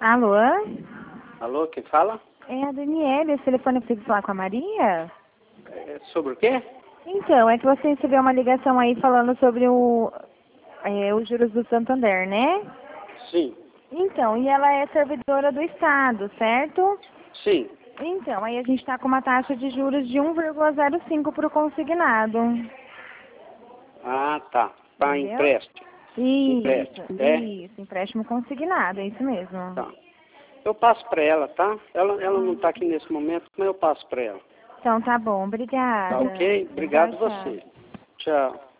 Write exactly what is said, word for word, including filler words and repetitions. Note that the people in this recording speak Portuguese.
Alô? Alô, quem fala? É a Daniela, esse telefone eu preciso falar com a Maria? É sobre o quê? Então, é que você recebeu uma ligação aí falando sobre o, é, os juros do Santander, né? Sim. Então, e ela é servidora do Estado, certo? Sim. Então, aí a gente está com uma taxa de juros de um vírgula zero cinco para o consignado. Ah, tá. Para Entendeu? empréstimo. Isso, Empréstimo. É? isso, empréstimo consignado, é isso mesmo. Tá. Eu passo para ela, tá? Ela, ela não está aqui nesse momento, mas eu passo para ela. Então tá bom, obrigada. Tá ok? Obrigado Tchau, tchau. você. Tchau.